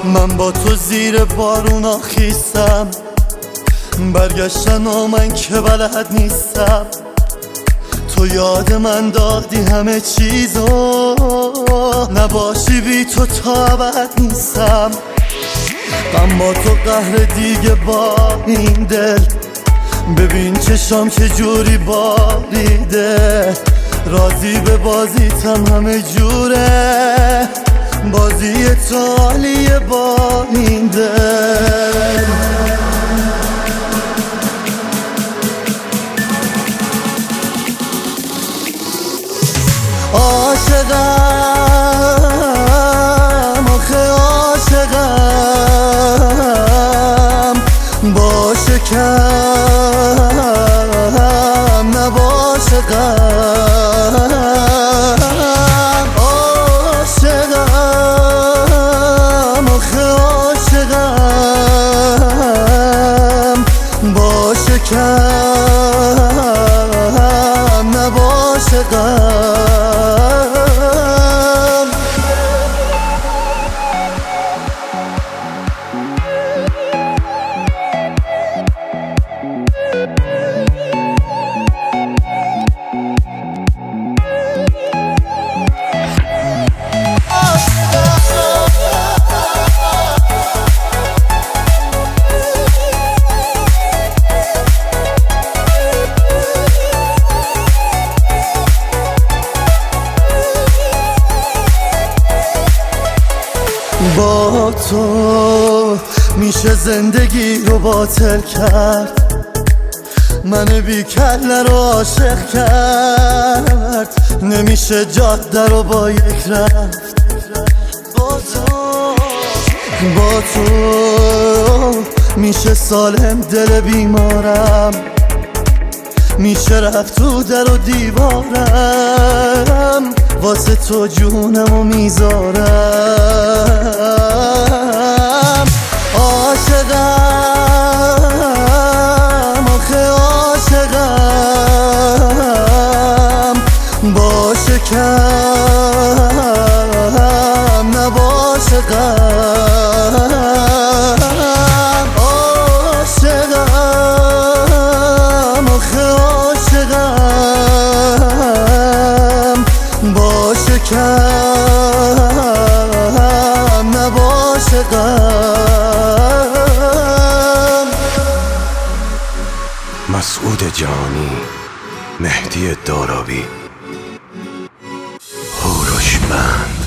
من با تو زیر بارونا خیستم، برگشتن من که بلد نیستم. تو یاد من دادی همه چیزو، نباشی بی تو تا ابد نیستم. غم با تو قهر دیگه با این دل، ببین چشام چه جوری باریده. راضی به بازیتم همه جوره، بازی تو عالیه با این دل. عاشقم آخه عاشقم، باشه کم نباشه غم. عاشقم آخه عاشقم، باشه کم نباشه غم. با تو میشه زندگی رو باطل کرد، من بی کله رو عاشق کرد. نمیشه جاده رو با یک رفت. با تو میشه سالم دل بیمارم، میشه رفت تو در و دیوارم. واسه تو جونمو میذارم. عاشقم آخه عاشقم، باشه کم نباشه غم. عاشقم آخه عاشقم، باشه کم نباشه غم. مسعود جانی، مهدی دارابی، هوروشمند.